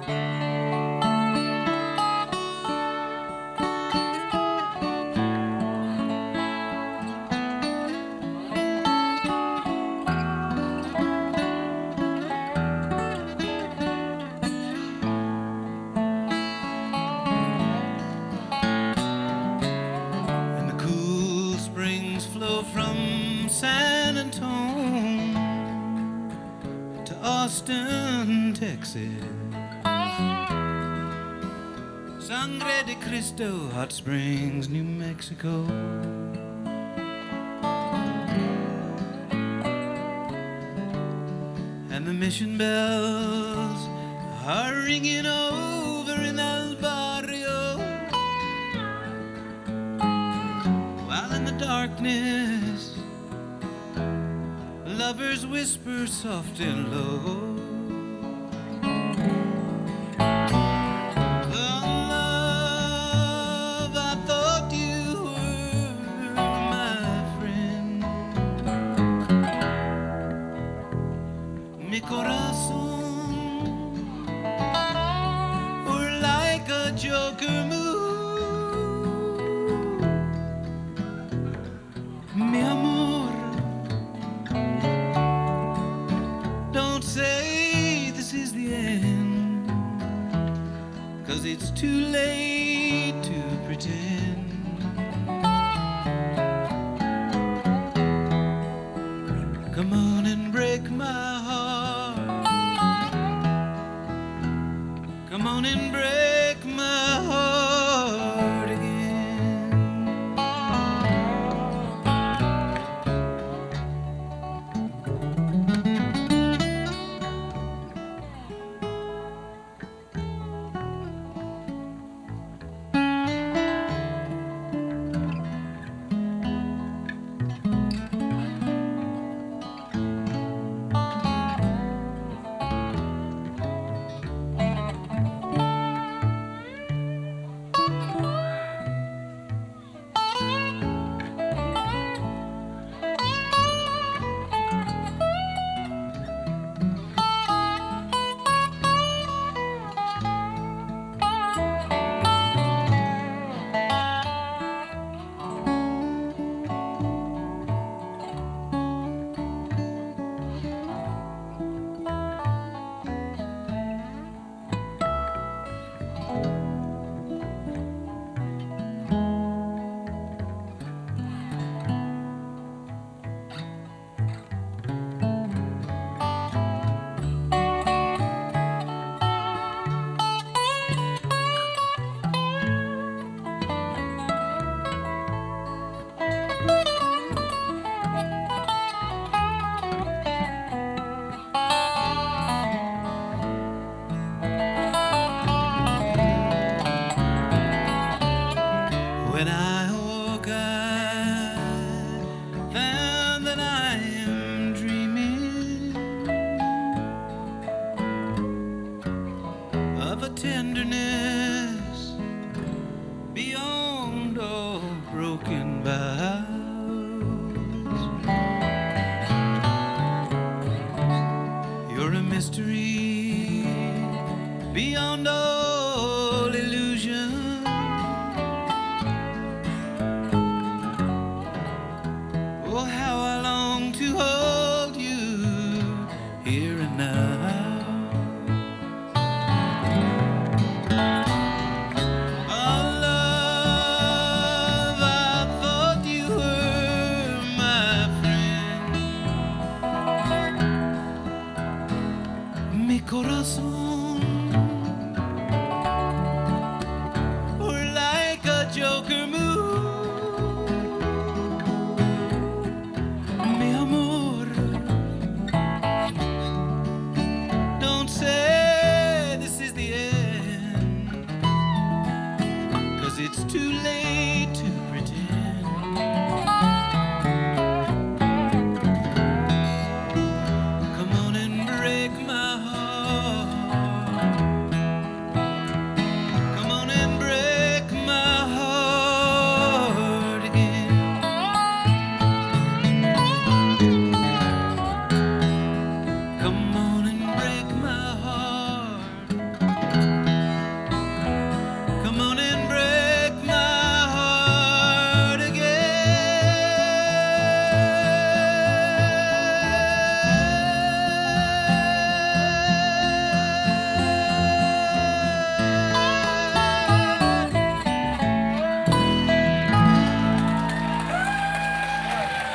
From San Antonio to Austin, Texas, Sangre de Cristo, Hot Springs, New Mexico, and the mission bells are ringing over in El Barrio, while in the darkness lovers whisper soft and low. The love I thought you were, my friend. Mi corazón were like a joker move. Mi amor, don't say this is the end, 'cause it's too late to pretend. Come on and break my heart. Come on and break my heart again. When I awoke, I found that I am dreaming of a tenderness beyond all broken vows. You're a mystery beyond all illusion. Oh, how I long to hold you here and now. Oh, love, I thought you were my friend. Mi corazón